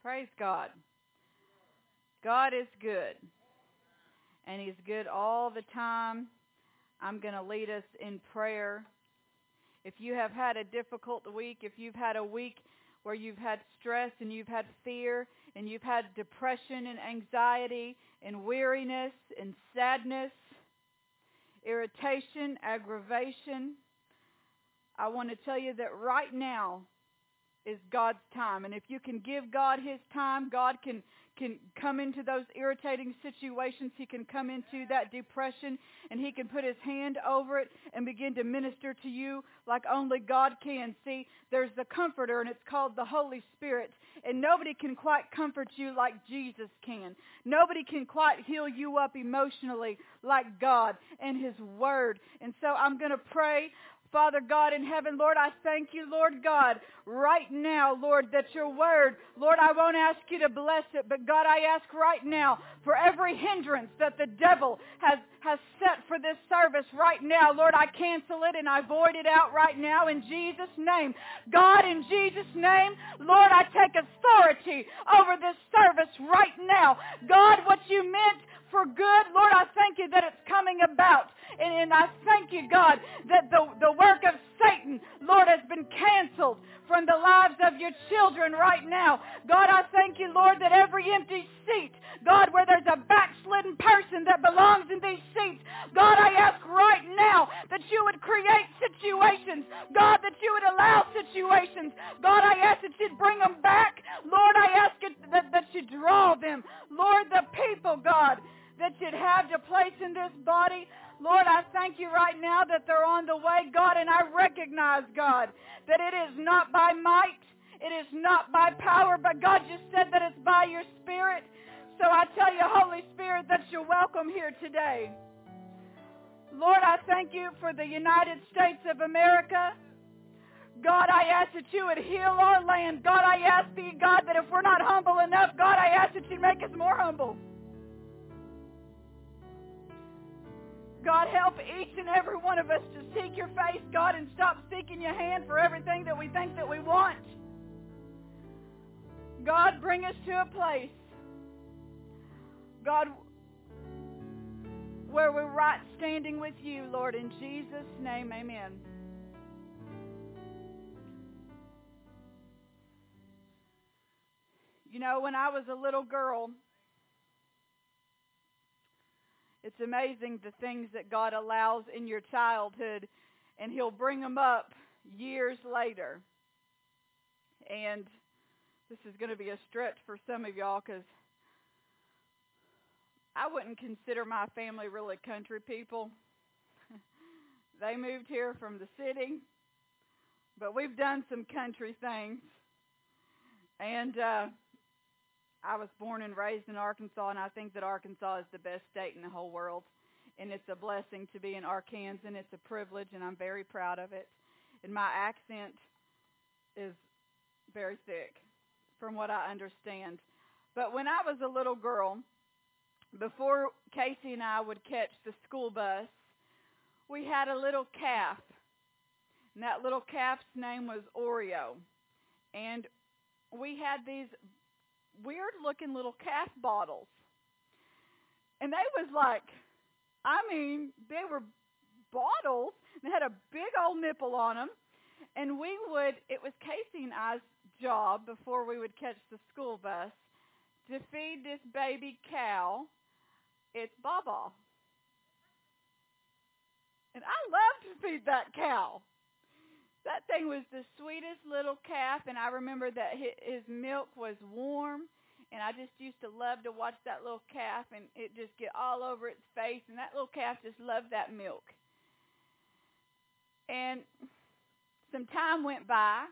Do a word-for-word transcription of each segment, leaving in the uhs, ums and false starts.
Praise God. God is good, and He's good all the time. I'm going to lead us in prayer. If you have had a difficult week, if you've had a week where you've had stress and you've had fear and you've had depression and anxiety and weariness and sadness, irritation, aggravation, I want to tell you that right now is God's time. And if you can give God His time, God can, can come into those irritating situations. He can come into that depression, and He can put His hand over it and begin to minister to you like only God can. See, there's the Comforter, and it's called the Holy Spirit. And nobody can quite comfort you like Jesus can. Nobody can quite heal you up emotionally like God and His Word. And so I'm going to pray. Father God in heaven, Lord, I thank you, Lord God, right now, Lord, that your word, Lord, I won't ask you to bless it, but God, I ask right now for every hindrance that the devil has, has set for this service right now. Lord, I cancel it and I void it out right now in Jesus' name. God, in Jesus' name, Lord, I take authority over this service right now. God, what you meant for good, Lord, I thank you that it's coming about. And, and I thank you, God, that the, the work of Satan, Lord, has been canceled from the lives of your children right now. God, I thank you, Lord, that every empty seat, God, where there's a backslidden person that belongs in these seats, God, I ask right now that you would create situations, God, that you would allow situations. God, I ask that you'd bring them back. Lord, I ask it that, that you draw them. Lord, the people, God, that you'd have to place in this body. Lord, I thank you right now that they're on the way, God, and I recognize, God, that it is not by might, it is not by power, but God just said that it's by your Spirit. So I tell you, Holy Spirit, that you're welcome here today. Lord, I thank you for the United States of America. God, I ask that you would heal our land. God, I ask thee, God, that if we're not humble enough, God, I ask that you make us more humble. God, help each and every one of us to seek your face, God, and stop seeking your hand for everything that we think that we want. God, bring us to a place, God, where we're right standing with you, Lord. In Jesus' name, amen. You know, when I was a little girl, it's amazing the things that God allows in your childhood, and He'll bring them up years later. And this is going to be a stretch for some of y'all, because I wouldn't consider my family really country people. They moved here from the city, but we've done some country things. And uh I was born and raised in Arkansas, and I think that Arkansas is the best state in the whole world. And it's a blessing to be an Arkansan. It's a privilege, and I'm very proud of it. And my accent is very thick, from what I understand. But when I was a little girl, before Casey and I would catch the school bus, we had a little calf. And that little calf's name was Oreo. And we had these weird-looking little calf bottles. And they was like, I mean, they were bottles. They had a big old nipple on them. And we would, it was Casey and I's job before we would catch the school bus to feed this baby cow its baba. And I loved to feed that cow. That thing was the sweetest little calf, and I remember that his milk was warm, and I just used to love to watch that little calf, and it just get all over its face, and that little calf just loved that milk. And some time went by,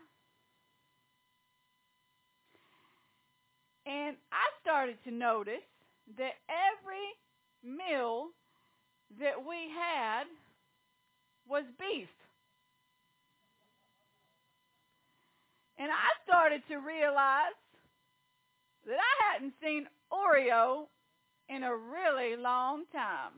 and I started to notice that every meal that we had was beef. And I started to realize that I hadn't seen Oreo in a really long time.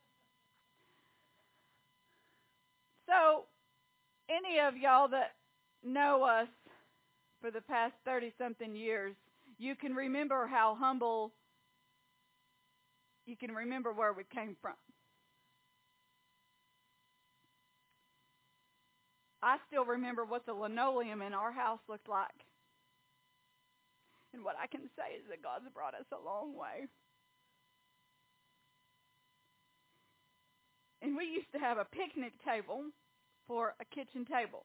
So, any of y'all that know us for the past thirty-something years, you can remember how humble, you can remember where we came from. I still remember what the linoleum in our house looked like. And what I can say is that God's brought us a long way. And we used to have a picnic table for a kitchen table.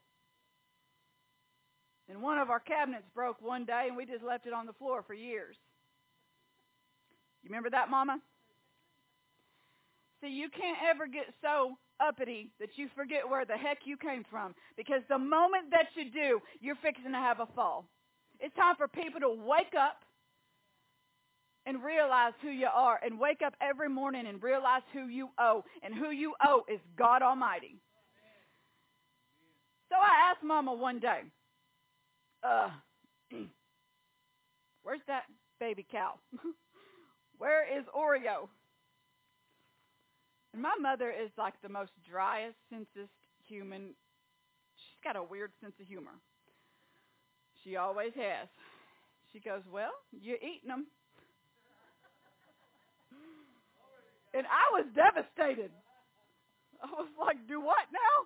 And one of our cabinets broke one day, and we just left it on the floor for years. You remember that, Mama? See, you can't ever get so uppity that you forget where the heck you came from. Because the moment that you do, you're fixing to have a fall. It's time for people to wake up and realize who you are. And wake up every morning and realize who you owe. And who you owe is God Almighty. So I asked Mama one day, uh, where's that baby cow? Where is Oreo? And my mother is like the most driest, sensest human. She's got a weird sense of humor. She always has. She goes, well, you're eating them. And I was devastated. I was like, do what now?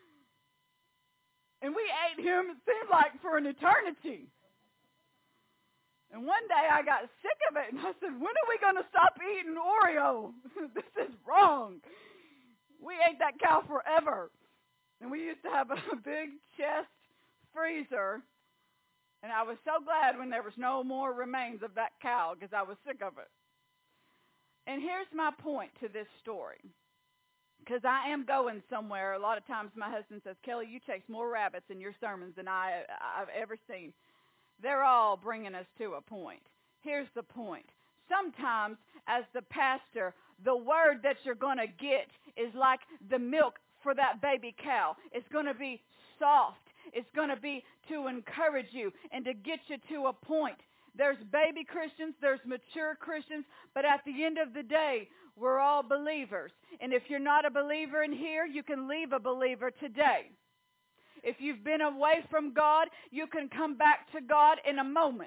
And we ate him, it seemed like, for an eternity. And one day I got sick of it, and I said, when are we going to stop eating Oreo? This is wrong. We ate that cow forever. And we used to have a big chest freezer. And I was so glad when there was no more remains of that cow because I was sick of it. And here's my point to this story. Because I am going somewhere. A lot of times my husband says, Kelly, you chase more rabbits in your sermons than I, I've ever seen. They're all bringing us to a point. Here's the point. Sometimes, as the pastor, the word that you're going to get is like the milk for that baby cow. It's going to be soft. It's going to be to encourage you and to get you to a point. There's baby Christians, there's mature Christians, but at the end of the day, we're all believers. And if you're not a believer in here, you can leave a believer today. If you've been away from God, you can come back to God in a moment.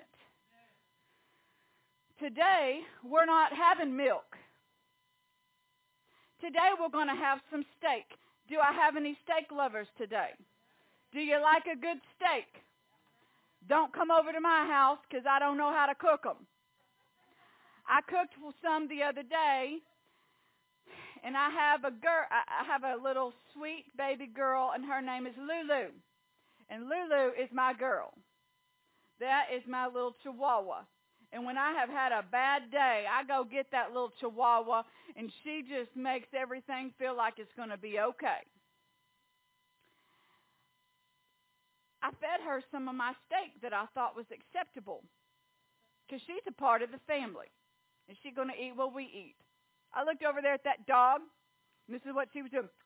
Today, we're not having milk. Today, we're going to have some steak. Do I have any steak lovers today? Do you like a good steak? Don't come over to my house because I don't know how to cook them. I cooked some the other day, and I have a girl. I have a little sweet baby girl, and her name is Lulu. And Lulu is my girl. That is my little Chihuahua. And when I have had a bad day, I go get that little Chihuahua, and she just makes everything feel like it's going to be okay. I fed her some of my steak that I thought was acceptable because she's a part of the family, and she's going to eat what we eat. I looked over there at that dog, and this is what she was doing.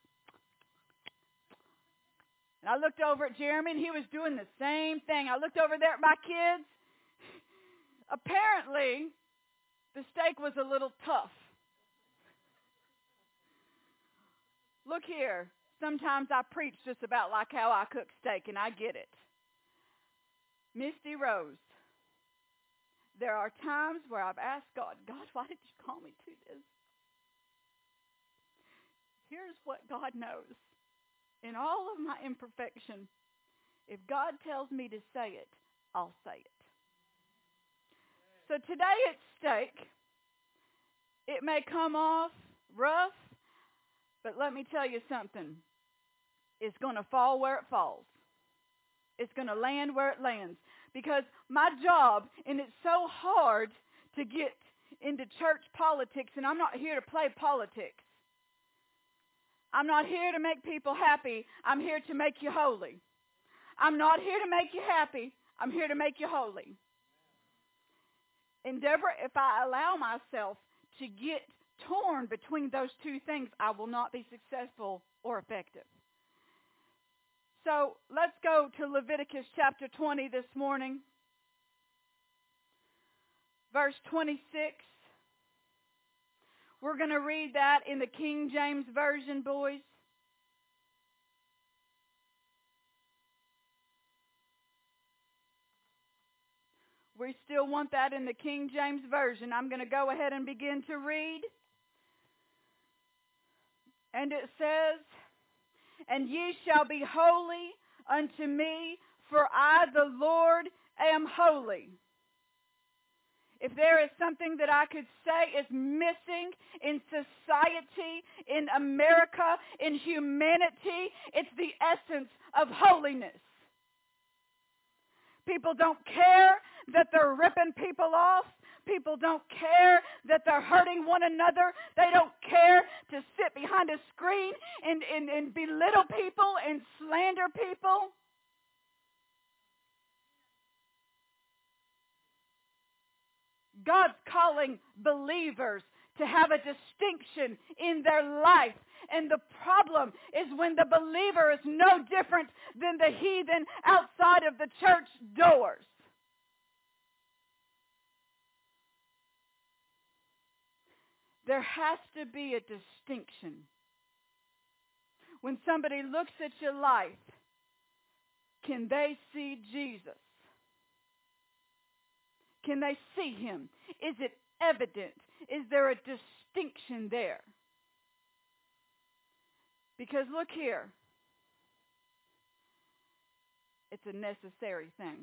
And I looked over at Jeremy, and he was doing the same thing. I looked over there at my kids. Apparently, the steak was a little tough. Look here. Sometimes I preach just about like how I cook steak, and I get it. Misty Rose, there are times where I've asked God, God, why did you call me to this? Here's what God knows. In all of my imperfection, if God tells me to say it, I'll say it. So today it's steak. It may come off rough, but let me tell you something. It's going to fall where it falls. It's going to land where it lands. Because my job, and it's so hard to get into church politics, and I'm not here to play politics. I'm not here to make people happy. I'm here to make you holy. I'm not here to make you happy. I'm here to make you holy. And Deborah, if I allow myself to get torn between those two things, I will not be successful or effective. So let's go to Leviticus chapter twenty this morning. Verse twenty-six. We're going to read that in the King James Version, boys. We still want that in the King James Version. I'm going to go ahead and begin to read. And it says, "And ye shall be holy unto me, for I, the Lord, am holy." If there is something that I could say is missing in society, in America, in humanity, it's the essence of holiness. People don't care that they're ripping people off. People don't care that they're hurting one another. They don't care to sit behind a screen and, and, and belittle people and slander people. God's calling believers to have a distinction in their life. And the problem is when the believer is no different than the heathen outside of the church doors. There has to be a distinction. When somebody looks at your life, can they see Jesus? Can they see him? Is it evident? Is there a distinction there? Because look here, it's a necessary thing.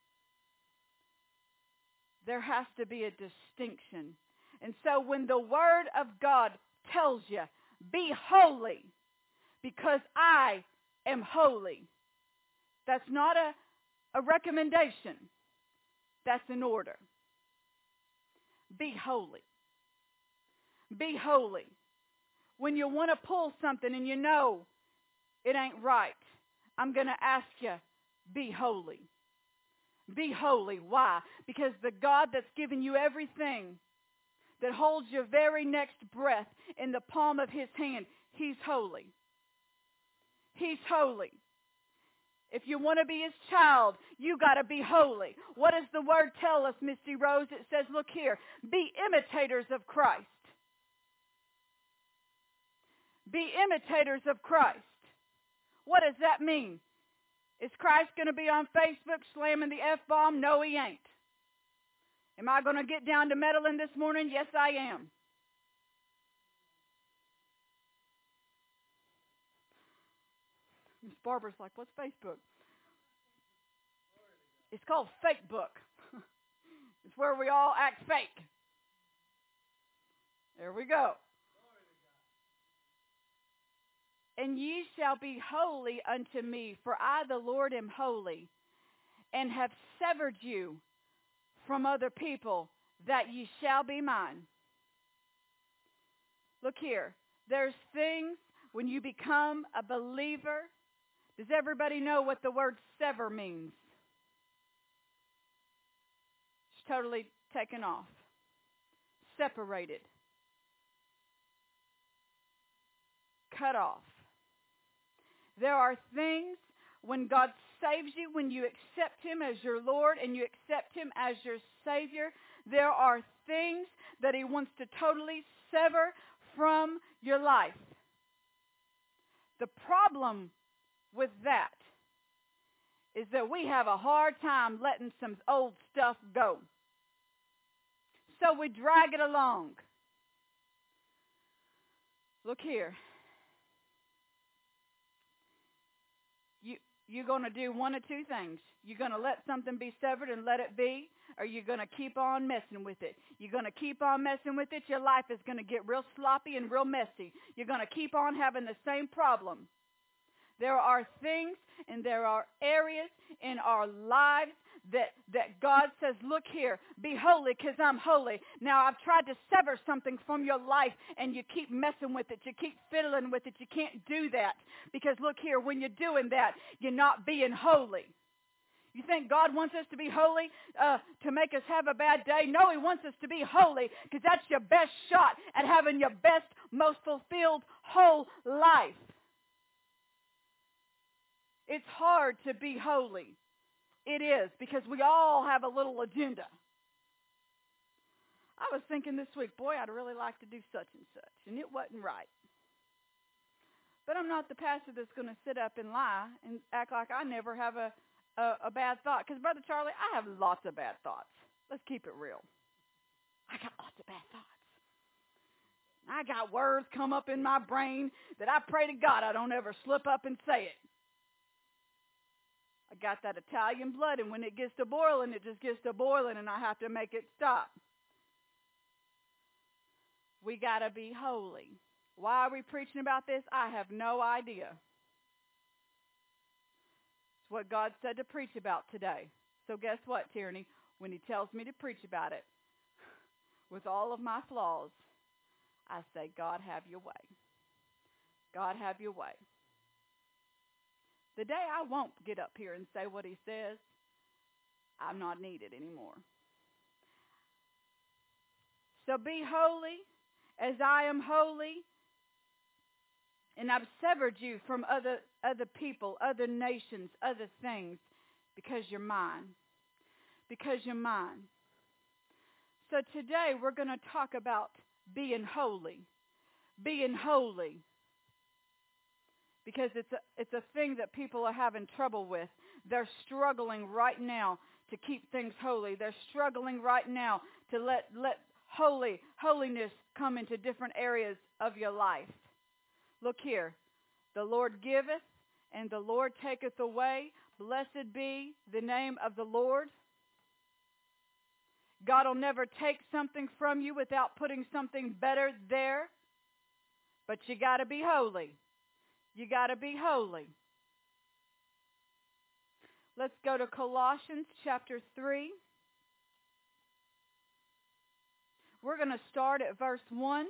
There has to be a distinction. And so when the Word of God tells you, be holy because I am holy, that's not a, a recommendation. That's an order. Be holy. Be holy. When you want to pull something and you know it ain't right, I'm going to ask you, be holy. Be holy. Why? Because the God that's given you everything, that holds your very next breath in the palm of his hand, he's holy. He's holy. If you want to be his child, you got to be holy. What does the word tell us, Misty Rose? It says, look here, be imitators of Christ. Be imitators of Christ. What does that mean? Is Christ going to be on Facebook slamming the F-bomb? No, he ain't. Am I going to get down to meddling this morning? Yes, I am. Miss Barbara's like, what's Facebook? It's called Fake Book. It's where we all act fake. There we go. And ye shall be holy unto me, for I, the Lord, am holy, and have severed you from other people, that ye shall be mine. Look here. There's things when you become a believer. Does everybody know what the word sever means? It's totally taken off. Separated. Cut off. There are things when God saves you, when you accept him as your Lord and you accept him as your Savior, there are things that he wants to totally sever from your life. The problem with that is that we have a hard time letting some old stuff go. So we drag it along. Look here. You, you're going to do one of two things. You're going to let something be severed and let it be, or you're going to keep on messing with it. You're going to keep on messing with it. Your life is going to get real sloppy and real messy. You're going to keep on having the same problem. There are things and there are areas in our lives that, that God says, look here, be holy because I'm holy. Now, I've tried to sever something from your life and you keep messing with it. You keep fiddling with it. You can't do that because, look here, when you're doing that, you're not being holy. You think God wants us to be holy uh, to make us have a bad day? No, he wants us to be holy because that's your best shot at having your best, most fulfilled, whole life. It's hard to be holy. It is, because we all have a little agenda. I was thinking this week, boy, I'd really like to do such and such, and it wasn't right. But I'm not the pastor that's going to sit up and lie and act like I never have a, a, a bad thought. Because, Brother Charlie, I have lots of bad thoughts. Let's keep it real. I got lots of bad thoughts. I got words come up in my brain that I pray to God I don't ever slip up and say it. I got that Italian blood, and when it gets to boiling, it just gets to boiling, and I have to make it stop. We got to be holy. Why are we preaching about this? I have no idea. It's what God said to preach about today. So guess what, Tierney? When he tells me to preach about it, with all of my flaws, I say, God, have your way. God, have your way. The day I won't get up here and say what he says, I'm not needed anymore. So be holy as I am holy. And I've severed you from other, other people, other nations, other things, because you're mine. Because you're mine. So today we're going to talk about being holy. Being holy. Because it's a, it's a thing that people are having trouble with. They're struggling right now to keep things holy. They're struggling right now to let, let holy, holiness come into different areas of your life. Look here. The Lord giveth, and the Lord taketh away. Blessed be the name of the Lord. God will never take something from you without putting something better there. But you got to be holy. You got to be holy. Let's go to Colossians chapter three. We're going to start at verse one.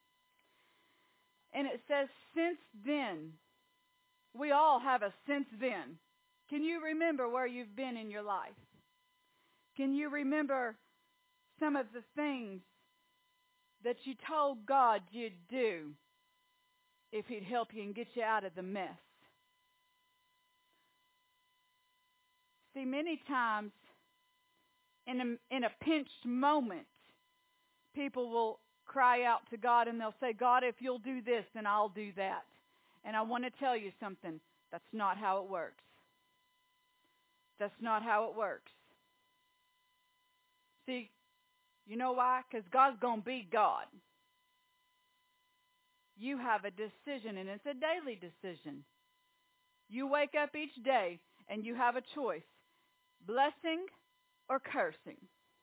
And it says, since then, we all have a since then. Can you remember where you've been in your life? Can you remember some of the things that you told God you'd do if he'd help you and get you out of the mess? See, many times in a, in a pinched moment, people will cry out to God and they'll say, God, if you'll do this, then I'll do that. And I want to tell you something. That's not how it works. That's not how it works. See, you know why? Because God's going to be God. You have a decision, and it's a daily decision. You wake up each day, and you have a choice, blessing or cursing.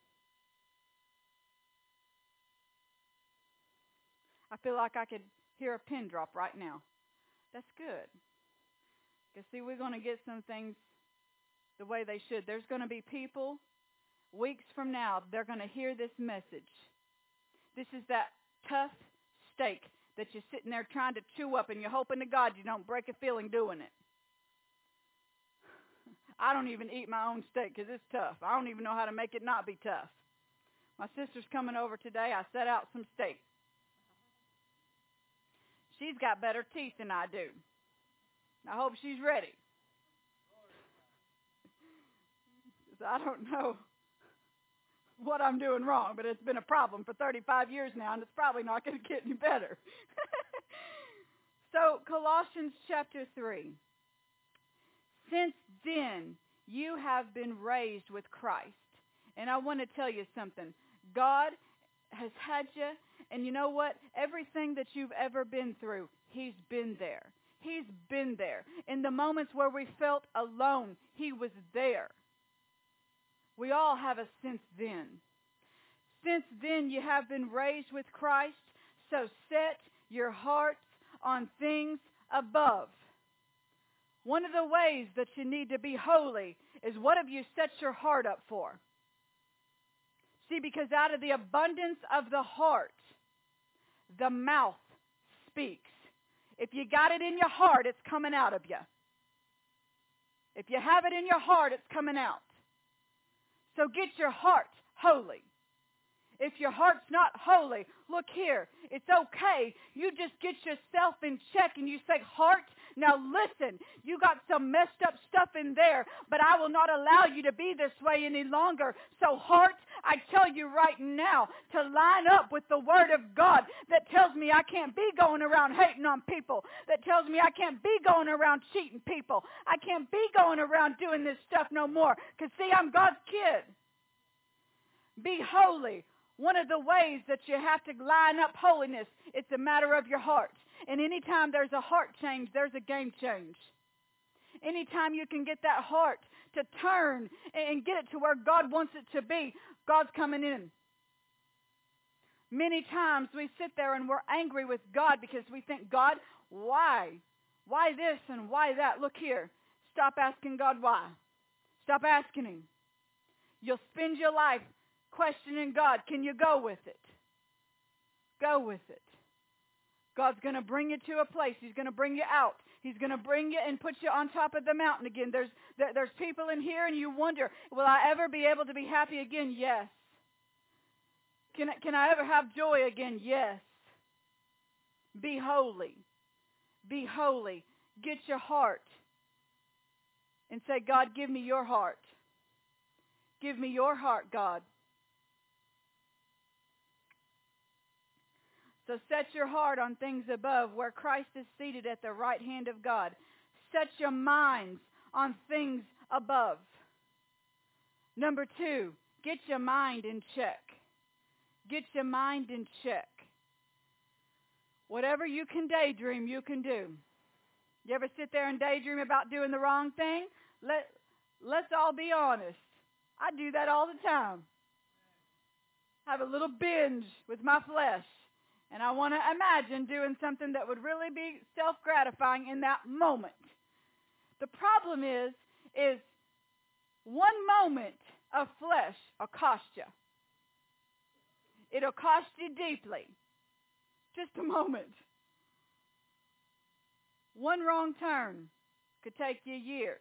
I feel like I could hear a pin drop right now. That's good. Because, see, we're going to get some things the way they should. There's going to be people, weeks from now, they're going to hear this message. This is that tough steak that you're sitting there trying to chew up, and you're hoping to God you don't break a feeling doing it. I don't even eat my own steak because it's tough. I don't even know how to make it not be tough. My sister's coming over today. I set out some steak. She's got better teeth than I do. I hope she's ready. I don't know what I'm doing wrong, but it's been a problem for thirty-five years now, and it's probably not going to get any better. So, Colossians chapter three. Since then, you have been raised with Christ. And I want to tell you something. God has had you, and you know what? Everything that you've ever been through, he's been there. He's been there. In the moments where we felt alone, he was there. We all have a since then. Since then, you have been raised with Christ, so set your hearts on things above. One of the ways that you need to be holy is, what have you set your heart up for? See, because out of the abundance of the heart, the mouth speaks. If you got it in your heart, it's coming out of you. If you have it in your heart, it's coming out. So get your heart holy. If your heart's not holy, look here. It's okay. You just get yourself in check and you say, heart, now listen, you got some messed up stuff in there, but I will not allow you to be this way any longer. So heart, I tell you right now to line up with the word of God that tells me I can't be going around hating on people, that tells me I can't be going around cheating people. I can't be going around doing this stuff no more. Because see, I'm God's kid. Be holy. One of the ways that you have to line up holiness, it's a matter of your heart. And anytime there's a heart change, there's a game change. Anytime you can get that heart to turn and get it to where God wants it to be, God's coming in. Many times we sit there and we're angry with God because we think, God, why? Why this and why that? Look here. Stop asking God why. Stop asking Him. You'll spend your life questioning God. Can you go with it? Go with it. God's going to bring you to a place. He's going to bring you out. He's going to bring you and put you on top of the mountain again. There's there, there's people in here and you wonder, will I ever be able to be happy again? Yes. Can, can I ever have joy again? Yes. Be holy. Be holy. Get your heart and say, God, give me your heart. Give me your heart, God. So set your heart on things above where Christ is seated at the right hand of God. Set your minds on things above. Number two, get your mind in check. Get your mind in check. Whatever you can daydream, you can do. You ever sit there and daydream about doing the wrong thing? Let, let's all be honest. I do that all the time. I have a little binge with my flesh. And I want to imagine doing something that would really be self-gratifying in that moment. The problem is, is one moment of flesh will cost you. It'll cost you deeply. Just a moment. One wrong turn could take you years.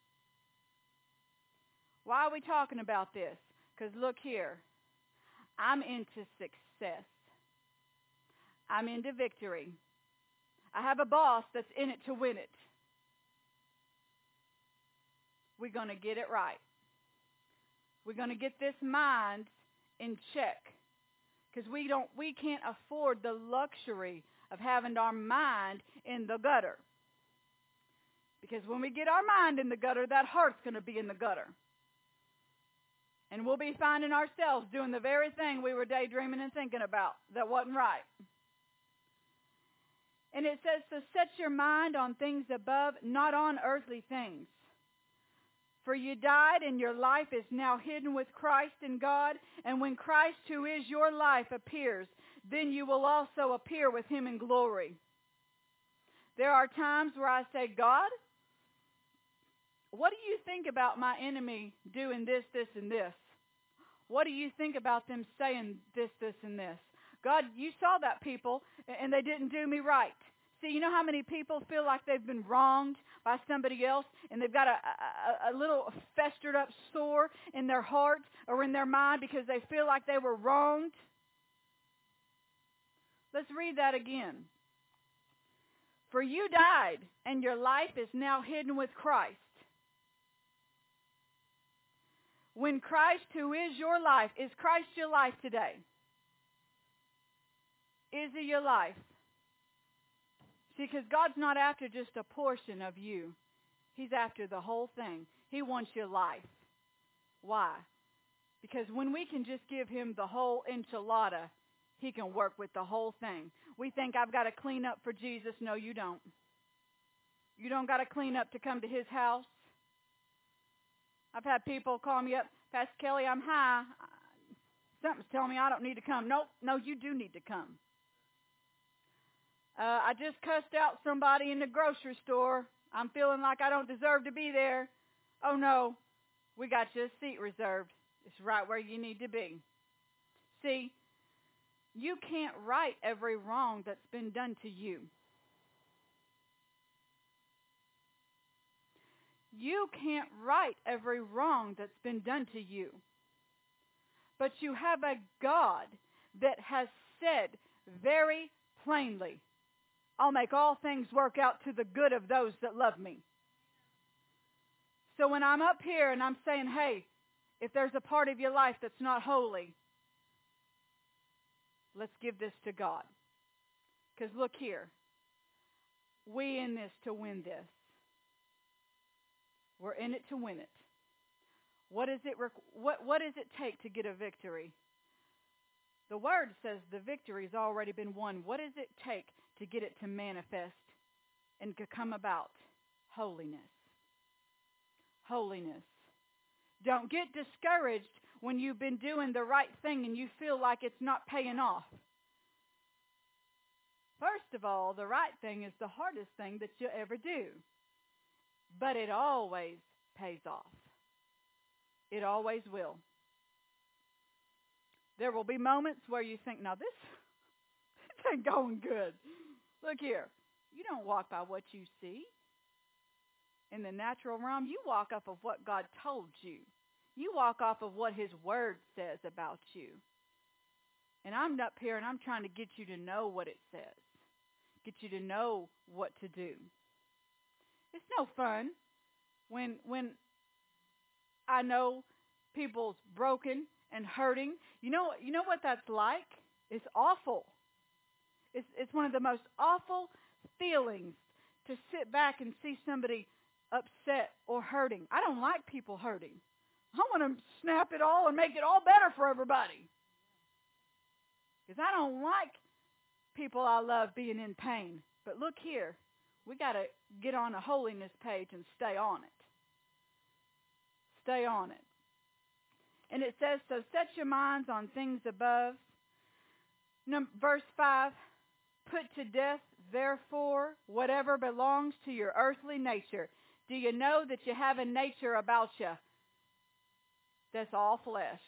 Why are we talking about this? Because look here. I'm into success. I'm into victory. I have a boss that's in it to win it. We're going to get it right. We're going to get this mind in check. Because we don't, we can't afford the luxury of having our mind in the gutter. Because when we get our mind in the gutter, that heart's going to be in the gutter. And we'll be finding ourselves doing the very thing we were daydreaming and thinking about that wasn't right. And it says to set your mind on things above, not on earthly things. For you died, and your life is now hidden with Christ in God. And when Christ, who is your life, appears, then you will also appear with Him in glory. There are times where I say, God, what do you think about my enemy doing this, this, and this? What do you think about them saying this, this, and this? God, you saw that people, and they didn't do me right. See, you know how many people feel like they've been wronged by somebody else, and they've got a, a, a little festered up sore in their heart or in their mind because they feel like they were wronged? Let's read that again. For you died, and your life is now hidden with Christ. When Christ, who is your life, is Christ your life today? Is He your life? See, because God's not after just a portion of you. He's after the whole thing. He wants your life. Why? Because when we can just give Him the whole enchilada, He can work with the whole thing. We think, I've got to clean up for Jesus. No, you don't. You don't got to clean up to come to His house. I've had people call me up, Pastor Kelly, I'm high. Something's telling me I don't need to come. Nope, no, you do need to come. Uh, I just cussed out somebody in the grocery store. I'm feeling like I don't deserve to be there. Oh, no, we got you a seat reserved. It's right where you need to be. See, you can't right every wrong that's been done to you. You can't right every wrong that's been done to you. But you have a God that has said very plainly, I'll make all things work out to the good of those that love me. So when I'm up here and I'm saying, hey, if there's a part of your life that's not holy, let's give this to God. Because look here, we in this to win this. We're in it to win it. What is it? What what does it take to get a victory? The Word says the victory's already been won. What does it take to get it to manifest and to come about? Holiness. Holiness. Don't get discouraged when you've been doing the right thing and you feel like it's not paying off. First of all, the right thing is the hardest thing that you'll ever do. But it always pays off. It always will. There will be moments where you think, now this, this ain't going good. Look here. You don't walk by what you see. In the natural realm, you walk off of what God told you. You walk off of what His Word says about you. And I'm up here and I'm trying to get you to know what it says. Get you to know what to do. It's no fun when when I know people's broken and hurting. You know, you know what that's like? It's awful. It's, it's one of the most awful feelings to sit back and see somebody upset or hurting. I don't like people hurting. I want to snap it all and make it all better for everybody. Because I don't like people I love being in pain. But look here, we got to get on a holiness page and stay on it. Stay on it. And it says, so set your minds on things above. Number, verse five, put to death, therefore, whatever belongs to your earthly nature. Do you know that you have a nature about you that's all flesh?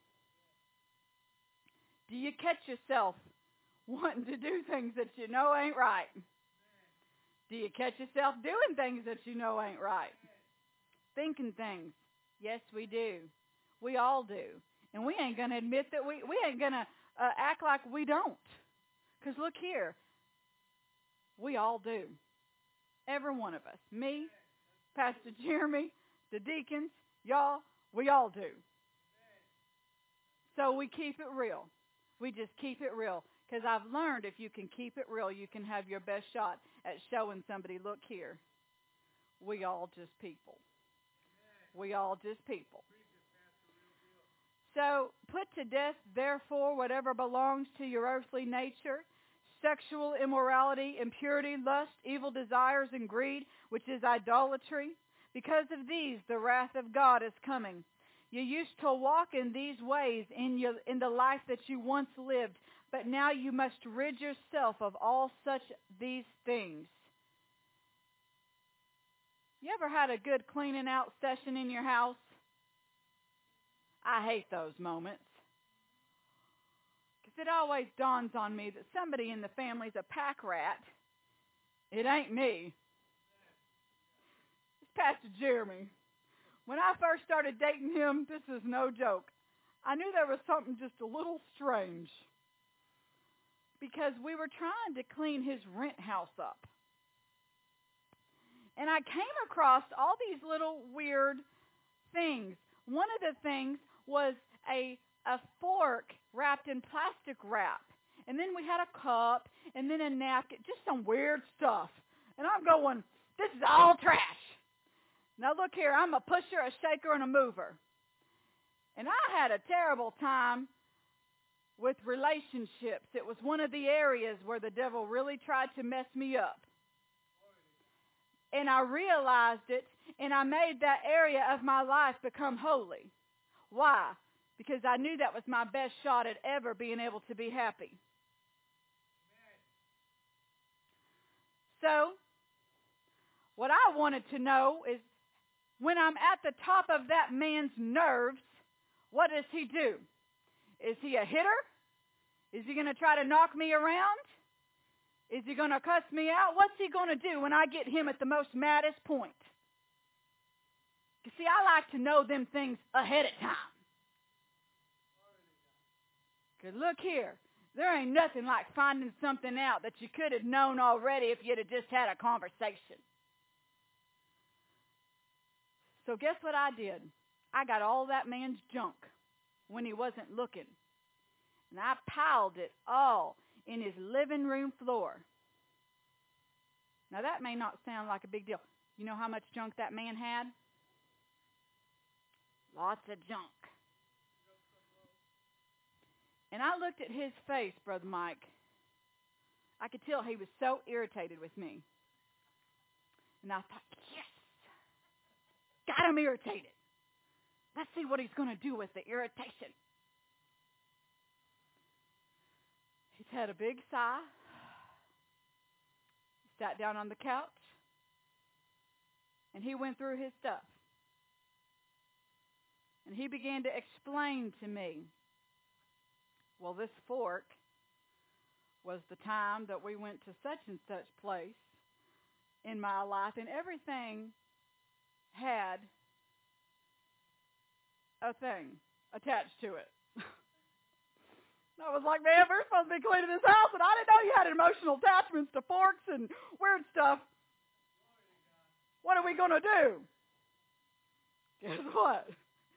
Do you catch yourself wanting to do things that you know ain't right? Do you catch yourself doing things that you know ain't right? Thinking things. Yes, we do. We all do. And we ain't going to admit that we, we ain't going to uh, act like we don't. Because look here. We all do. Every one of us. Me, Pastor Jeremy, the deacons, y'all, we all do. So we keep it real. We just keep it real. Because I've learned if you can keep it real, you can have your best shot at showing somebody, look here, we all just people. We all just people. So put to death, therefore, whatever belongs to your earthly nature, sexual immorality, impurity, lust, evil desires, and greed, which is idolatry. Because of these, the wrath of God is coming. You used to walk in these ways in, your, in the life that you once lived, but now you must rid yourself of all such these things. You ever had a good cleaning out session in your house? I hate those moments. Because it always dawns on me that somebody in the family's a pack rat. It ain't me. It's Pastor Jeremy. When I first started dating him, this is no joke, I knew there was something just a little strange. Because we were trying to clean his rent house up. And I came across all these little weird things. One of the things was a, a fork wrapped in plastic wrap. And then we had a cup and then a napkin, just some weird stuff. And I'm going, this is all trash. Now look here, I'm a pusher, a shaker, and a mover. And I had a terrible time with relationships. It was one of the areas where the devil really tried to mess me up. And I realized it, and I made that area of my life become holy. Why? Because I knew that was my best shot at ever being able to be happy. So, what I wanted to know is, when I'm at the top of that man's nerves, what does he do? Is he a hitter? Is he going to try to knock me around? Is he going to cuss me out? What's he going to do when I get him at the most maddest point? You see, I like to know them things ahead of time. Because look here, there ain't nothing like finding something out that you could have known already if you'd have just had a conversation. So guess what I did? I got all that man's junk when he wasn't looking. And I piled it all in his living room floor. Now that may not sound like a big deal. You know how much junk that man had? Lots of junk. And I looked at his face, Brother Mike. I could tell he was so irritated with me. And I thought, yes, got him irritated. Let's see what he's going to do with the irritation. He's had a big sigh. He sat down on the couch. And he went through his stuff. And he began to explain to me, well, this fork was the time that we went to such and such place in my life, and everything had a thing attached to it. I was like, man, we're supposed to be cleaning this house, and I didn't know you had emotional attachments to forks and weird stuff. What are we going to do? Guess what?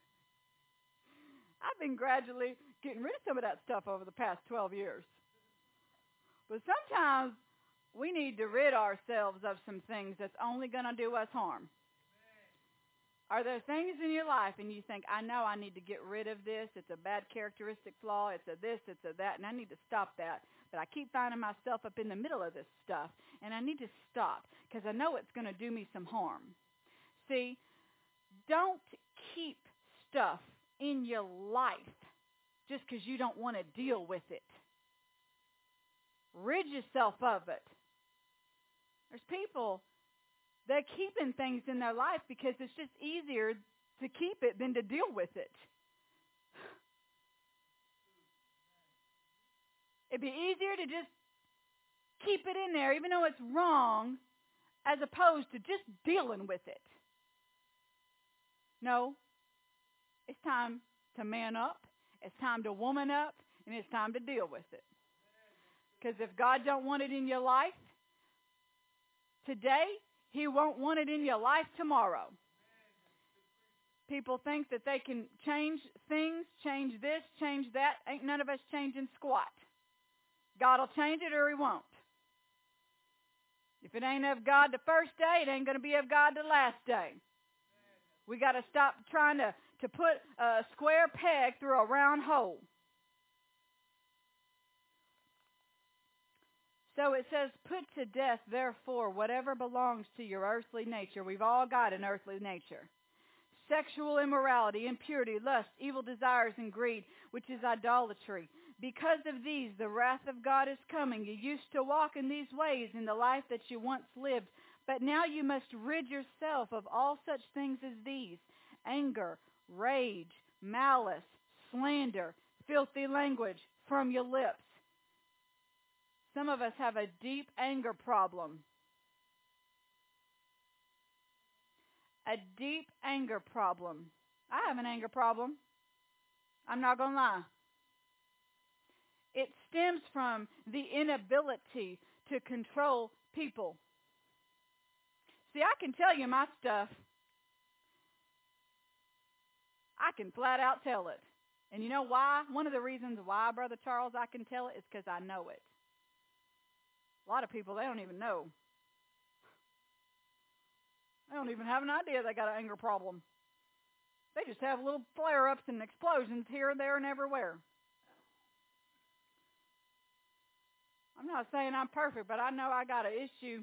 I've been gradually getting rid of some of that stuff over the past twelve years. But sometimes we need to rid ourselves of some things that's only going to do us harm. Are there things in your life and you think, I know I need to get rid of this. It's a bad characteristic flaw. It's a this, it's a that, and I need to stop that. But I keep finding myself up in the middle of this stuff, and I need to stop because I know it's going to do me some harm. See, don't keep stuff in your life just because you don't want to deal with it. Rid yourself of it. There's people, they're keeping things in their life because it's just easier to keep it than to deal with it. It'd be easier to just keep it in there, even though it's wrong, as opposed to just dealing with it. No, it's time to man up, it's time to woman up, and it's time to deal with it. Because if God don't want it in your life today, He won't want it in your life tomorrow. People think that they can change things, change this, change that. Ain't none of us changing squat. God will change it or He won't. If it ain't of God the first day, it ain't going to be of God the last day. We got to stop trying to, to put a square peg through a round hole. So it says, put to death, therefore, whatever belongs to your earthly nature. We've all got an earthly nature. Sexual immorality, impurity, lust, evil desires, and greed, which is idolatry. Because of these, the wrath of God is coming. You used to walk in these ways in the life that you once lived, but now you must rid yourself of all such things as these: anger, rage, malice, slander, filthy language from your lips. Some of us have a deep anger problem. A deep anger problem. I have an anger problem. I'm not going to lie. It stems from the inability to control people. See, I can tell you my stuff. I can flat out tell it. And you know why? One of the reasons why, Brother Charles, I can tell it is because I know it. A lot of people, they don't even know. They don't even have an idea they got an anger problem. They just have little flare-ups and explosions here, there, and everywhere. I'm not saying I'm perfect, but I know I got an issue.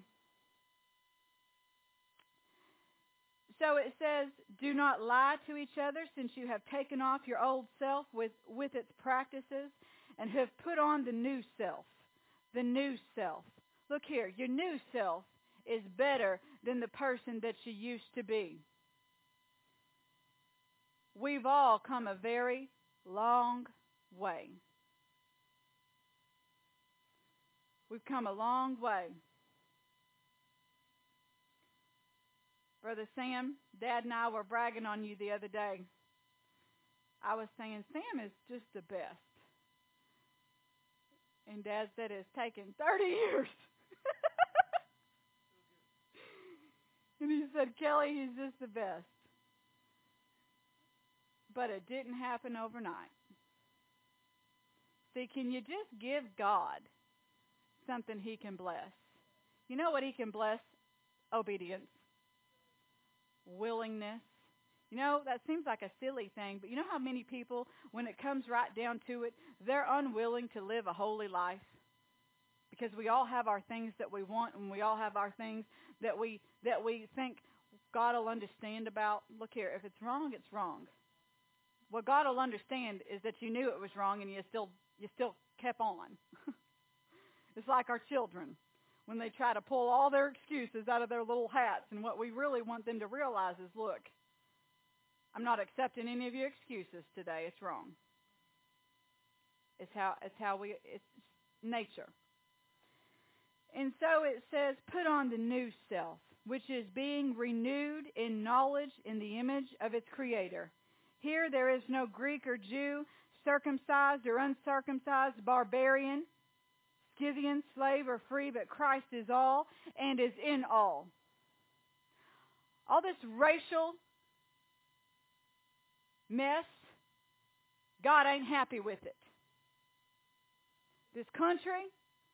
So it says, do not lie to each other, since you have taken off your old self with, with its practices and have put on the new self. The new self. Look here, your new self is better than the person that you used to be. We've all come a very long way. We've come a long way. Brother Sam, Dad and I were bragging on you the other day. I was saying, Sam is just the best. And Dad said it's taken thirty years. And he said, Kelly, he's just the best. But it didn't happen overnight. See, can you just give God something He can bless? You know what He can bless? Obedience. Willingness. You know, that seems like a silly thing, but you know how many people, when it comes right down to it, they're unwilling to live a holy life? Because we all have our things that we want, and we all have our things that we that we think God will understand about. Look here, if it's wrong, it's wrong. What God will understand is that you knew it was wrong, and you still you still kept on. It's like our children when they try to pull all their excuses out of their little hats, and what we really want them to realize is, look, I'm not accepting any of your excuses today. It's wrong. It's how it's how we it's nature. And so it says, put on the new self, which is being renewed in knowledge in the image of its creator. Here there is no Greek or Jew, circumcised or uncircumcised, barbarian, Scythian, slave or free, but Christ is all and is in all. All this racial mess, God ain't happy with it. This country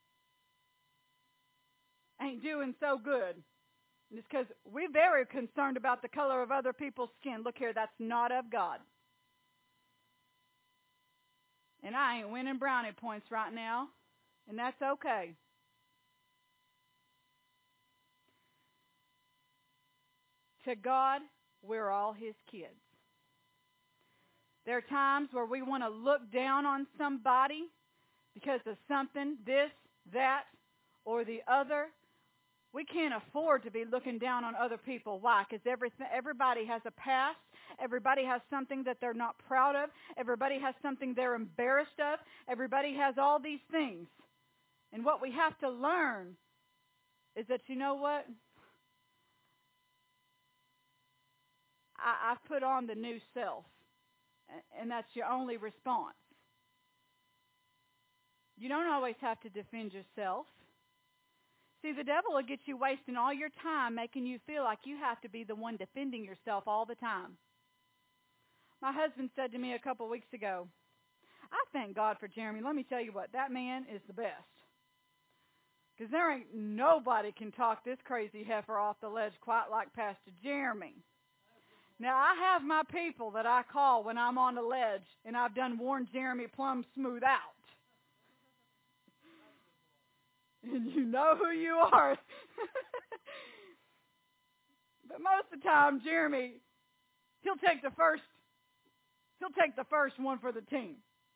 ain't doing so good. And it's because we're very concerned about the color of other people's skin. Look here, that's not of God. And I ain't winning brownie points right now, and that's okay. To God, we're all His kids. There are times where we want to look down on somebody because of something, this, that, or the other. We can't afford to be looking down on other people. Why? Because everybody has a past. Everybody has something that they're not proud of. Everybody has something they're embarrassed of. Everybody has all these things. And what we have to learn is that, you know what? I, I've put on the new self. And that's your only response. You don't always have to defend yourself. See, the devil will get you wasting all your time making you feel like you have to be the one defending yourself all the time. My husband said to me a couple weeks ago, I thank God for Jeremy. Let me tell you what, that man is the best. Because there ain't nobody can talk this crazy heifer off the ledge quite like Pastor Jeremy. Now, I have my people that I call when I'm on the ledge, and I've done worn Jeremy plumb smooth out. And you know who you are. But most of the time, Jeremy, he'll take the first, he'll take the first one for the team.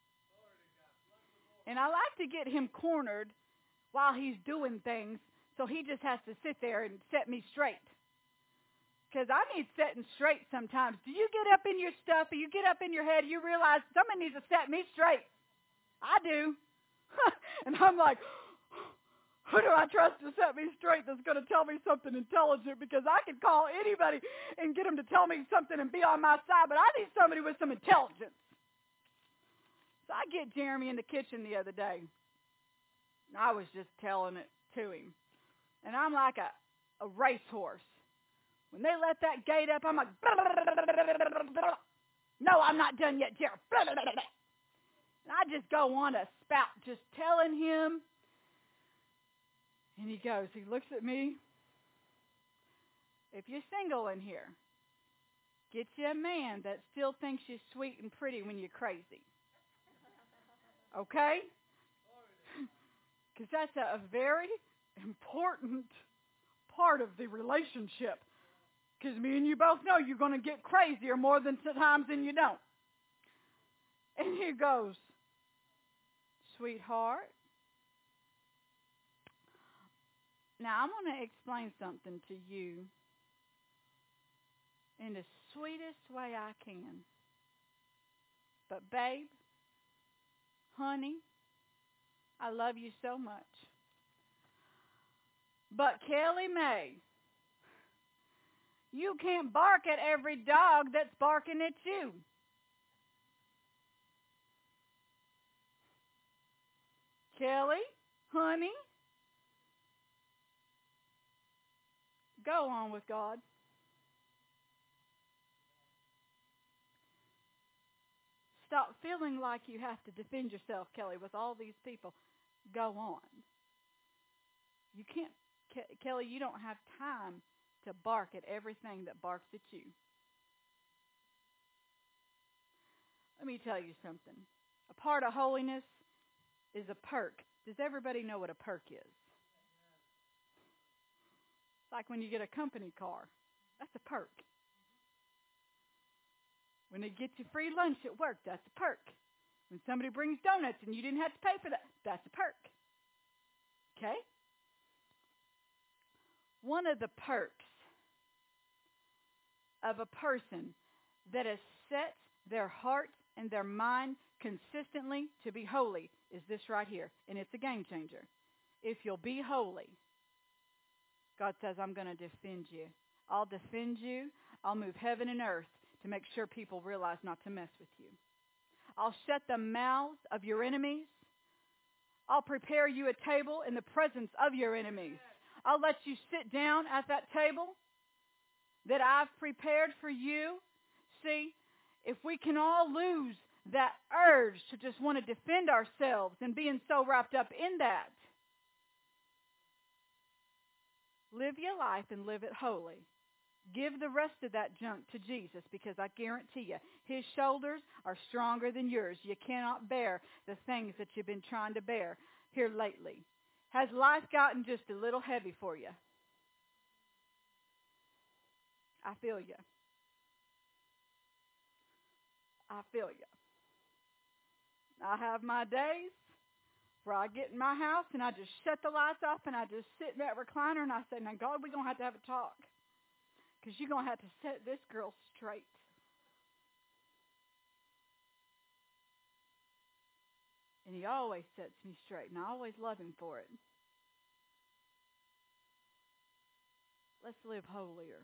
And I like to get him cornered while he's doing things, so he just has to sit there and set me straight. Because I need setting straight sometimes. Do you get up in your stuff, or you get up in your head, you realize somebody needs to set me straight? I do. And I'm like, who do I trust to set me straight that's going to tell me something intelligent? Because I can call anybody and get them to tell me something and be on my side, but I need somebody with some intelligence. So I get Jeremy in the kitchen the other day. I was just telling it to him. And I'm like a, a racehorse. When they let that gate up, I'm like, no, I'm not done yet, Jeremy. And I just go on a spout, just telling him. And he goes, he looks at me. If you're single in here, get you a man that still thinks you're sweet and pretty when you're crazy. Okay? Because that's a, a very important part of the relationship. Because me and you both know you're going to get crazier more than times than you don't. And he goes, sweetheart, now I'm going to explain something to you in the sweetest way I can. But babe, honey, I love you so much. But Kelly May, you can't bark at every dog that's barking at you. Kelly, honey, go on with God. Stop feeling like you have to defend yourself, Kelly, with all these people. Go on. You can't, Ke- Kelly, you don't have time to bark at everything that barks at you. Let me tell you something. A part of holiness is a perk. Does everybody know what a perk is? It's like when you get a company car. That's a perk. When they get you free lunch at work, that's a perk. When somebody brings donuts and you didn't have to pay for that, that's a perk. Okay? One of the perks of a person that has set their heart and their mind consistently to be holy is this right here. And it's a game changer. If you'll be holy, God says, I'm going to defend you. I'll defend you. I'll move heaven and earth to make sure people realize not to mess with you. I'll shut the mouths of your enemies. I'll prepare you a table in the presence of your enemies. I'll let you sit down at that table that I've prepared for you. See, if we can all lose that urge to just want to defend ourselves and being so wrapped up in that, live your life and live it holy. Give the rest of that junk to Jesus, because I guarantee you, his shoulders are stronger than yours. You cannot bear the things that you've been trying to bear here lately. Has life gotten just a little heavy for you? I feel you. I feel you. I have my days where I get in my house and I just shut the lights off and I just sit in that recliner and I say, now God, we're going to have to have a talk. Because you're going to have to set this girl straight. And he always sets me straight, and I always love him for it. Let's live holier.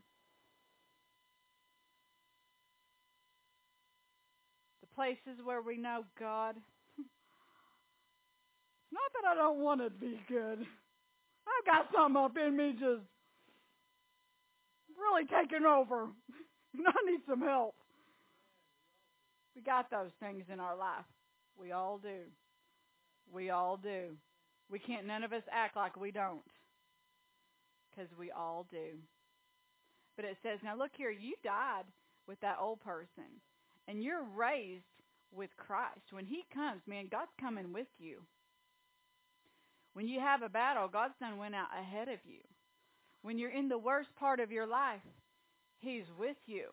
The places where we know God, it's not that I don't want to be good. I've got something up in me just really taking over. And I need some help. We got those things in our life. We all do. We all do. We can't, none of us act like we don't. Because we all do. But it says, now look here, you died with that old person. And you're raised with Christ. When he comes, man, God's coming with you. When you have a battle, God's done went out ahead of you. When you're in the worst part of your life, he's with you.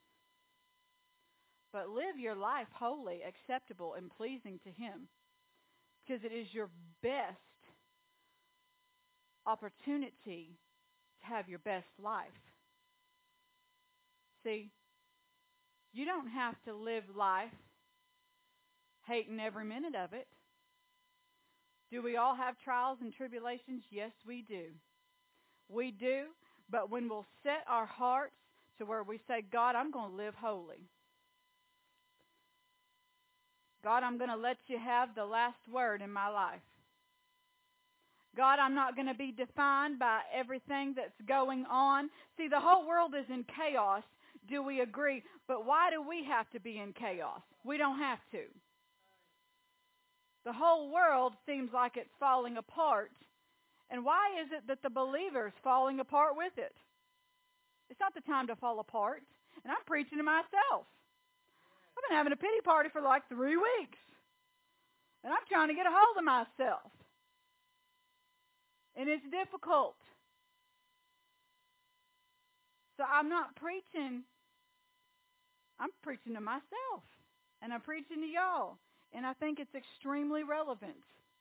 But live your life holy, acceptable, and pleasing to him. Because it is your best opportunity to have your best life. See, you don't have to live life hating every minute of it. Do we all have trials and tribulations? Yes, we do. We do, but when we'll set our hearts to where we say, God, I'm going to live holy. God, I'm going to let you have the last word in my life. God, I'm not going to be defined by everything that's going on. See, the whole world is in chaos. Do we agree? But why do we have to be in chaos? We don't have to. The whole world seems like it's falling apart. And why is it that the believer's falling apart with it? It's not the time to fall apart. And I'm preaching to myself. I've been having a pity party for like three weeks. And I'm trying to get a hold of myself. And it's difficult. So I'm not preaching. I'm preaching to myself. And I'm preaching to y'all. And I think it's extremely relevant.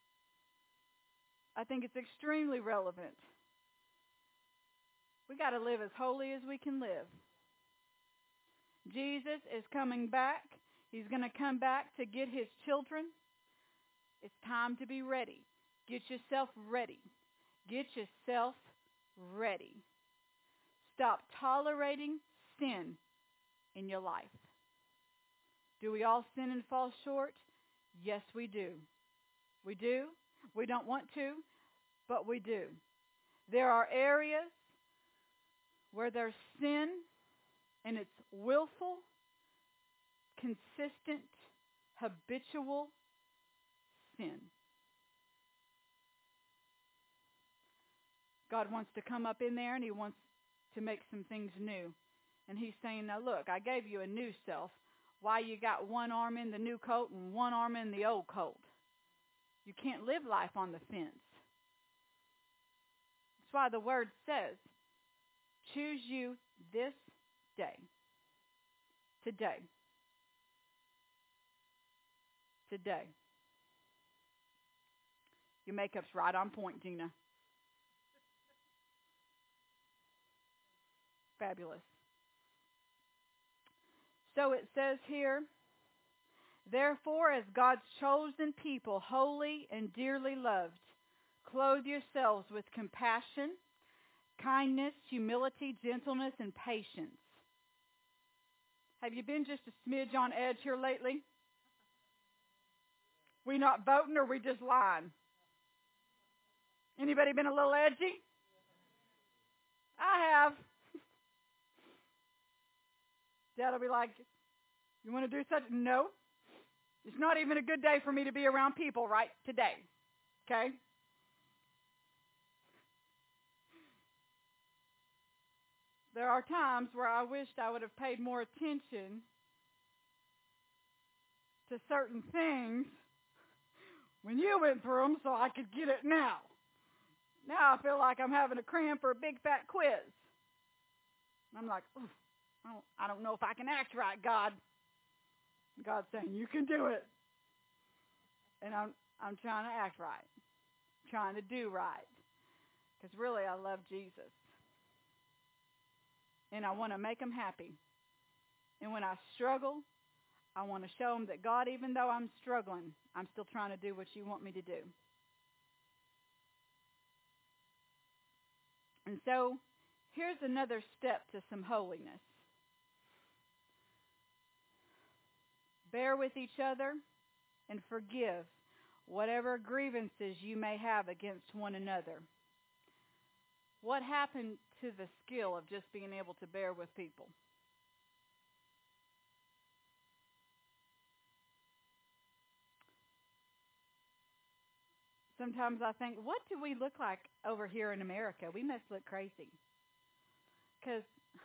I think it's extremely relevant. We got to live as holy as we can live. Jesus is coming back. He's going to come back to get his children. It's time to be ready. Get yourself ready. Get yourself ready. Stop tolerating sin in your life. Do we all sin and fall short? Yes, we do. We do. We don't want to, but we do. There are areas where there's sin, and it's willful, consistent, habitual sin. God wants to come up in there, and he wants to make some things new. And he's saying, now look, I gave you a new self. why you got one arm in the new coat and one arm in the old coat. You can't live life on the fence. That's why the Word says, choose you this day. Today. Today. Your makeup's right on point, Gina. Fabulous. So it says here, therefore, as God's chosen people, holy and dearly loved, clothe yourselves with compassion, kindness, humility, gentleness, and patience. Have you been just a smidge on edge here lately? We not voting or we just lying? Anybody been a little edgy? I have. Dad'll be like, you want to do such? No. It's not even a good day for me to be around people right today. Okay? There are times where I wished I would have paid more attention to certain things when you went through them so I could get it now. Now I feel like I'm having a cramp or a big fat quiz. I'm like, oof. I don't, I don't know if I can act right, God. God's saying, you can do it. And I'm I'm trying to act right. Trying to do right. Because really, I love Jesus. And I want to make him happy. And when I struggle, I want to show him that, God, even though I'm struggling, I'm still trying to do what you want me to do. And so, here's another step to some holiness. Bear with each other and forgive whatever grievances you may have against one another. What happened to the skill of just being able to bear with people? Sometimes I think, what do we look like over here in America? We must look crazy. Because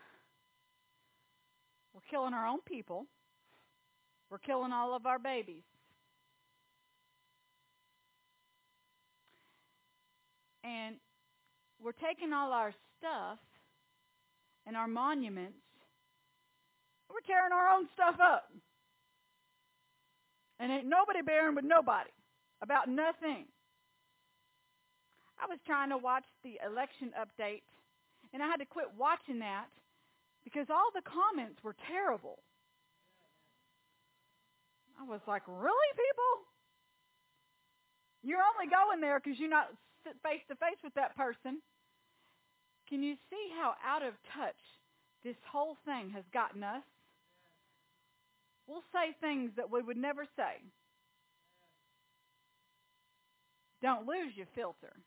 we're killing our own people. We're killing all of our babies. And we're taking all our stuff and our monuments. We're tearing our own stuff up. And ain't nobody bearing with nobody about nothing. I was trying to watch the election update, and I had to quit watching that because all the comments were terrible. I was like, really, people? You're only going there because you're not face to face with that person. Can you see how out of touch this whole thing has gotten us? We'll say things that we would never say. Don't lose your filter.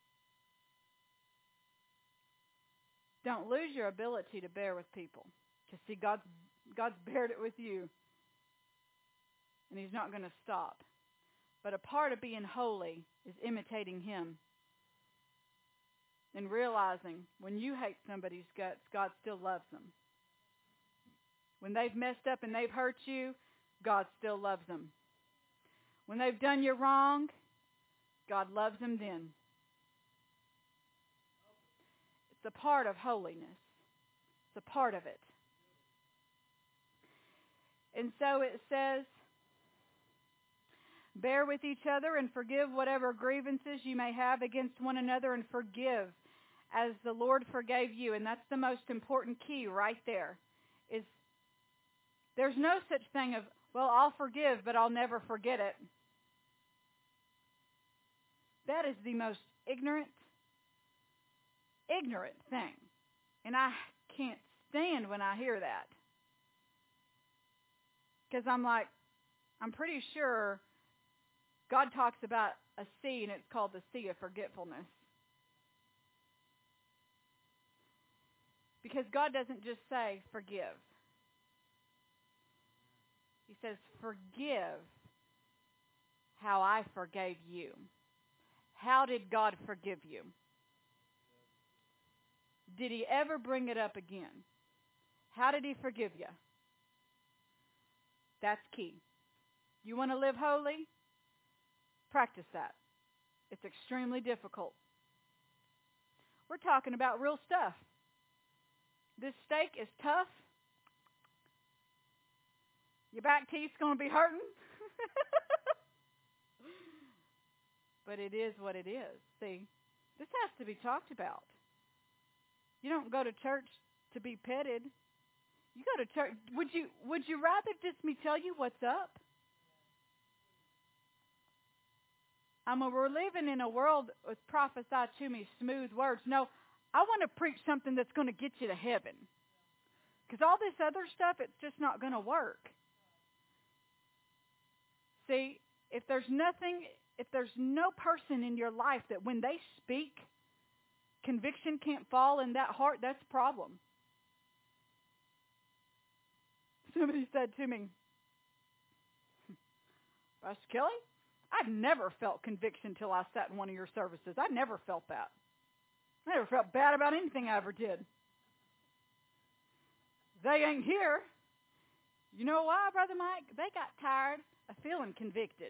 Don't lose your ability to bear with people. Because see, God's, God's bared it with you. And he's not going to stop. But a part of being holy is imitating him. And realizing when you hate somebody's guts, God still loves them. When they've messed up and they've hurt you, God still loves them. When they've done you wrong, God loves them then. It's a part of holiness. It's a part of it. And so it says, bear with each other and forgive whatever grievances you may have against one another, and forgive as the Lord forgave you. And that's the most important key right there. Is there's no such thing of, well, I'll forgive, but I'll never forget it. That is the most ignorant, ignorant thing. And I can't stand when I hear that. Because I'm like, I'm pretty sure God talks about a sea, and it's called the sea of forgetfulness. Because God doesn't just say forgive. He says forgive how I forgave you. How did God forgive you? Did he ever bring it up again? How did he forgive you? That's key. You want to live holy? Practice that. It's extremely difficult. We're talking about real stuff. This steak is tough. Your back teeth's going to be hurting. But it is what it is. See, this has to be talked about. You don't go to church to be petted. You go to church. Would you would you rather just me tell you what's up? I mean, we're living in a world with prophesy to me smooth words. No, I want to preach something that's going to get you to heaven. Because all this other stuff, it's just not going to work. See, if there's nothing, if there's no person in your life that when they speak, conviction can't fall in that heart, that's a problem. Somebody said to me, Pastor Kelly, I've never felt conviction till I sat in one of your services. I never felt that. I never felt bad about anything I ever did. They ain't here. You know why, Brother Mike? They got tired of feeling convicted.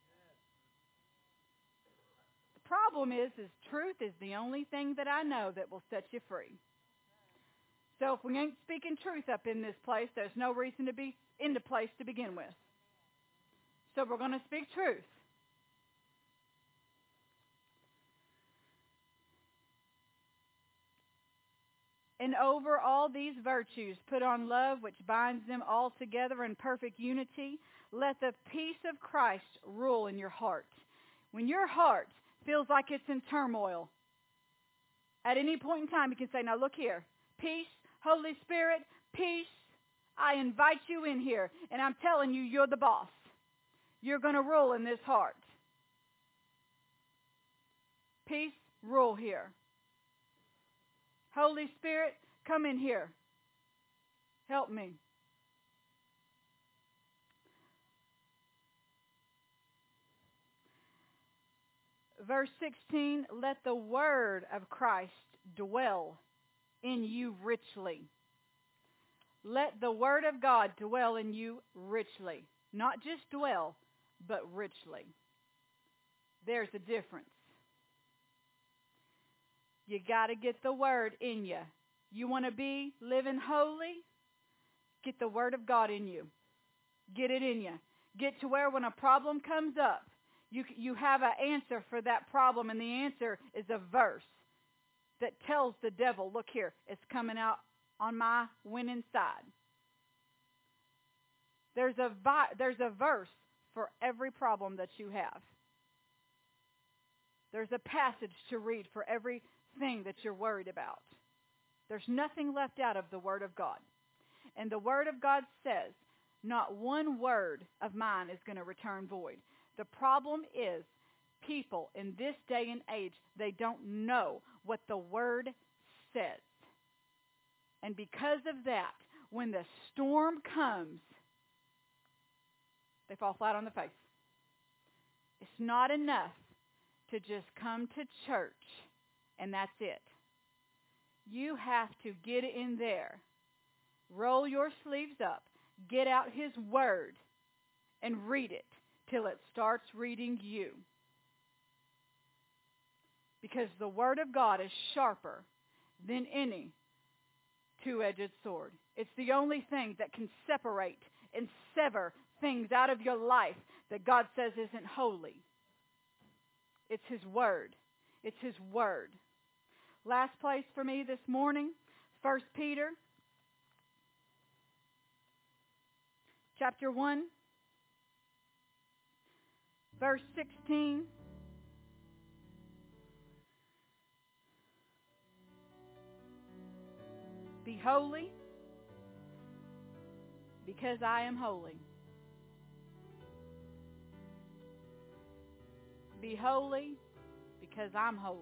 The problem is, is truth is the only thing that I know that will set you free. So if we ain't speaking truth up in this place, there's no reason to be in the place to begin with. So we're going to speak truth. And over all these virtues, put on love, which binds them all together in perfect unity. Let the peace of Christ rule in your heart. When your heart feels like it's in turmoil, at any point in time, you can say, now look here. Peace, Holy Spirit, peace. I invite you in here. And I'm telling you, you're the boss. You're going to rule in this heart. Peace, rule here. Holy Spirit, come in here. Help me. Verse sixteen, let the word of Christ dwell in you richly. Let the word of God dwell in you richly. Not just dwell, but richly. There's a difference. You got to get the word in you. You want to be living holy? Get the word of God in you. Get it in you. Get to where when a problem comes up, you you have an answer for that problem, and the answer is a verse that tells the devil, look here, it's coming out on my winning side. There's a there's a verse for every problem that you have. There's a passage to read for every thing that you're worried about. There's nothing left out of the Word of God. And the Word of God says, not one word of mine is going to return void. The problem is, people in this day and age, they don't know what the Word says. And because of that, when the storm comes, they fall flat on the face. It's not enough to just come to church and that's it. You have to get in there, roll your sleeves up, get out His Word, and read it till it starts reading you. Because the Word of God is sharper than any two-edged sword. It's the only thing that can separate and sever things out of your life that God says isn't holy. It's His Word. It's His Word. Last place for me this morning, First Peter chapter one, verse sixteen. Be holy, because I am holy. Be holy, because I'm holy.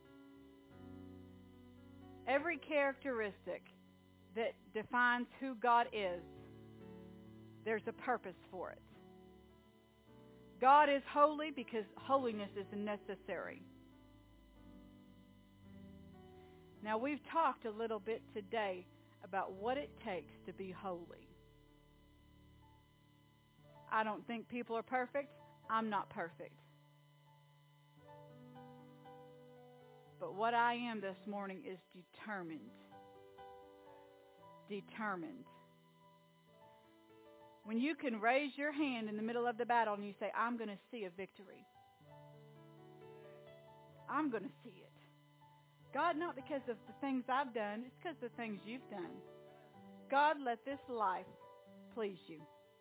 Every characteristic that defines who God is, there's a purpose for it. God is holy because holiness is necessary. Now, we've talked a little bit today about what it takes to be holy. I don't think people are perfect. I'm not perfect. But what I am this morning is determined. Determined. When you can raise your hand in the middle of the battle and you say, I'm going to see a victory. I'm going to see it. God, not because of the things I've done, it's because of the things you've done. God, let this life please you.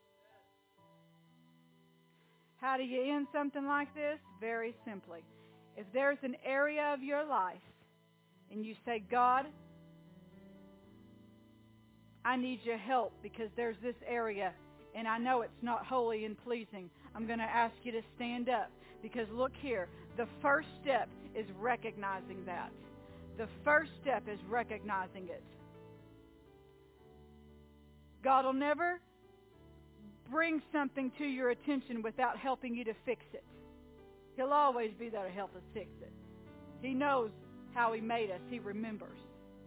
How do you end something like this? Very simply. If there's an area of your life and you say, God, I need your help because there's this area and I know it's not holy and pleasing, I'm going to ask you to stand up because look here, the first step is recognizing that. The first step is recognizing it. God will never bring something to your attention without helping you to fix it. He'll always be there to help us fix it. He knows how He made us. He remembers.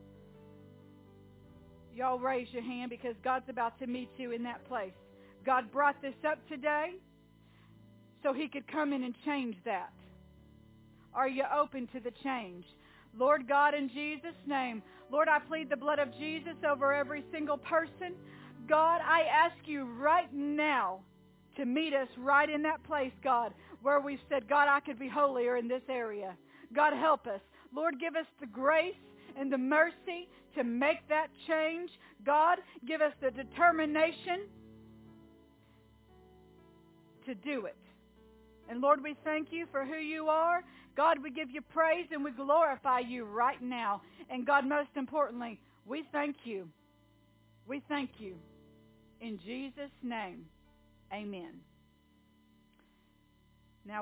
Y'all raise your hand because God's about to meet you in that place. God brought this up today so He could come in and change that. Are you open to the change? Lord God, in Jesus' name, Lord, I plead the blood of Jesus over every single person. God, I ask you right now to meet us right in that place, God, where we've said, God, I could be holier in this area. God, help us. Lord, give us the grace and the mercy to make that change. God, give us the determination to do it. And Lord, we thank you for who you are. God, we give you praise and we glorify you right now. And God, most importantly, we thank you. We thank you. In Jesus' name, amen.